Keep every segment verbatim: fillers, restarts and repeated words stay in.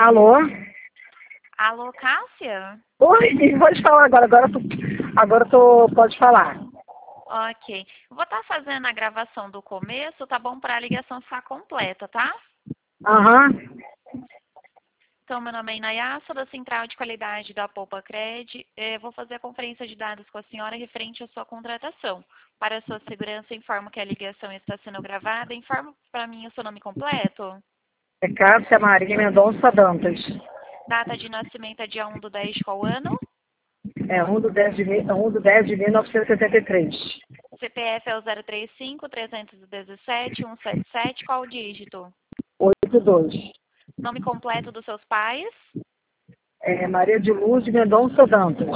Alô? Alô, Cássia? Oi, pode falar agora. Agora tu, agora tu pode falar. Ok. Vou estar fazendo a gravação do começo, tá bom? Para a ligação ficar completa, tá? Aham. Então, meu nome é Inayá, sou da Central de Qualidade da Poupa Cred. Eh, vou fazer a conferência de dados com a senhora referente à sua contratação. Para a sua segurança, informo que a ligação está sendo gravada. Informo para mim o seu nome completo. É Cássia Maria Mendonça Dantas. Data de nascimento é dia um do dez, qual ano? É um do dez de, mil- um do dez de mil novecentos e setenta e três. C P F é o zero três cinco, três um sete, cento e setenta e sete, qual o dígito? oito dois. Nome completo dos seus pais? É Maria de Luz Mendonça Dantas.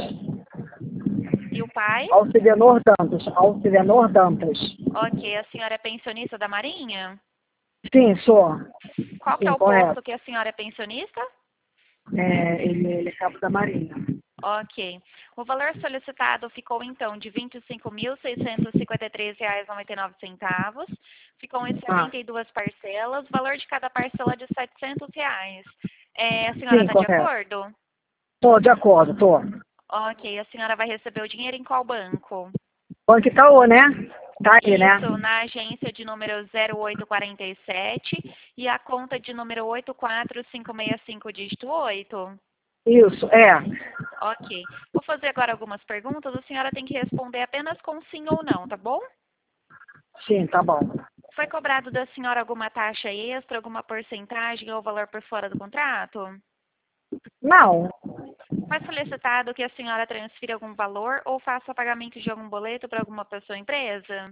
E o pai? Alcidenor Dantas. Alcidenor Dantas. Ok, a senhora é pensionista da Marinha? Sim, sou. Qual que é Sim, o correto. posto que a senhora é pensionista? É, ele, ele é cabo da Marinha. Ok. O valor solicitado ficou então de vinte e cinco mil, seiscentos e cinquenta e três reais e noventa e nove centavos. Ficam em Ah, setenta e duas parcelas, o valor de cada parcela é de setecentos reais. É, a senhora sim, está de correto. acordo? Tô de acordo, tô. Ok, a senhora vai receber o dinheiro em qual banco? Banco Itaú, né? Tá aí, né? Isso, na agência de número zero oito quatro sete e a conta de número oito quatro cinco seis cinco, dígito oito. Isso, é. Ok. Vou fazer agora algumas perguntas. A senhora tem que responder apenas com sim ou não, tá bom? Sim, tá bom. Foi cobrado da senhora alguma taxa extra, alguma porcentagem ou valor por fora do contrato? Não, Foi solicitado que a senhora transfira algum valor ou faça pagamento de algum boleto para alguma pessoa ou empresa?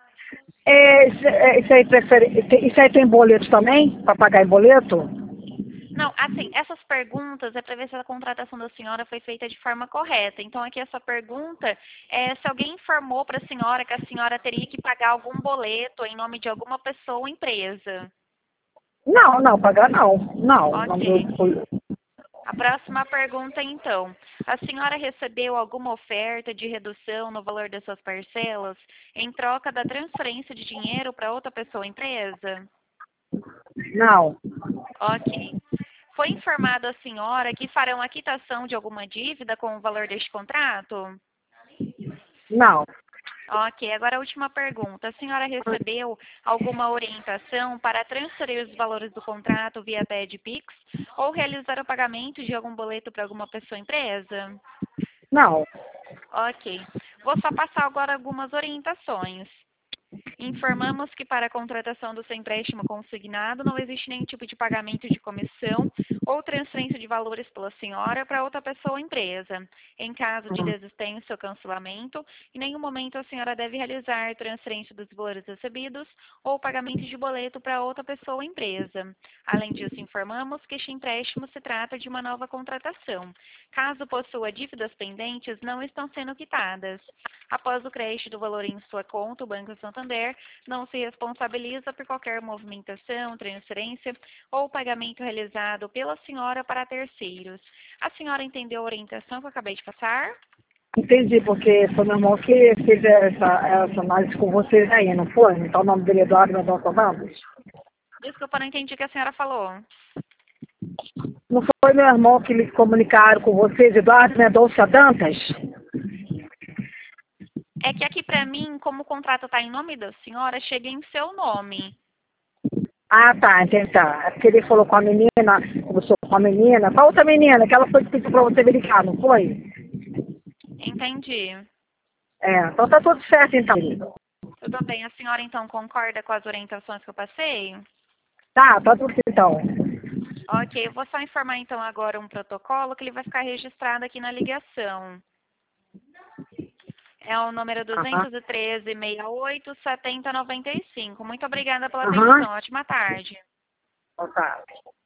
é, isso, é, isso aí prefere, tem- isso aí tem boleto também? Para pagar em boleto? Não, assim, essas perguntas é para ver se a contratação da senhora foi feita de forma correta. Então, aqui essa pergunta é se alguém informou para a senhora que a senhora teria que pagar algum boleto em nome de alguma pessoa ou empresa. Não, não, pagar não. Não, não Ok. deu- foi- A próxima pergunta, então. A senhora recebeu alguma oferta de redução no valor das suas parcelas em troca da transferência de dinheiro para outra pessoa ou empresa? não, Ok. Foi informado à senhora que farão a quitação de alguma dívida com o valor deste contrato? não. Ok, agora a última pergunta. A senhora recebeu alguma orientação para transferir os valores do contrato via T E D Pix ou realizar o pagamento de algum boleto para alguma pessoa ou empresa? Não. Ok. Vou só passar agora algumas orientações. Informamos que para a contratação do seu empréstimo consignado não existe nenhum tipo de pagamento de comissão ou transferência de valores pela senhora para outra pessoa ou empresa. Em caso de Hum. desistência ou cancelamento, em nenhum momento a senhora deve realizar transferência dos valores recebidos ou pagamento de boleto para outra pessoa ou empresa. Além disso, informamos que este empréstimo se trata de uma nova contratação. Caso possua dívidas pendentes, não estão sendo quitadas. Após o crédito do valor em sua conta, o Banco Santander não se responsabiliza por qualquer movimentação, transferência ou pagamento realizado pela senhora para terceiros. A senhora entendeu a orientação que eu acabei de passar? Entendi, porque foi meu irmão que fez essa, essa análise com vocês aí, não foi? Então o nome dele é Eduardo Mendonça Dantas. Desculpa, não entendi o que a senhora falou. Não foi meu irmão que me comunicaram com vocês, Eduardo Mendonça Dantas? É que aqui para mim, como o contrato está em nome da senhora, chega em seu nome. Ah, tá, entendi. Tá. É porque ele falou com a menina, conversou com a menina, com a outra menina, que ela foi que pediu pra você verificar, não foi? Entendi. É, então tá tudo certo então. Tudo bem. A senhora então concorda com as orientações que eu passei? Tá, tá tudo certo então. Ok, eu vou só informar então agora um protocolo que ele vai ficar registrado aqui na ligação. É o número Aham, duzentos e treze, sessenta e oito, setenta, noventa e cinco. Muito obrigada pela aham, atenção. Ótima tarde. então tá.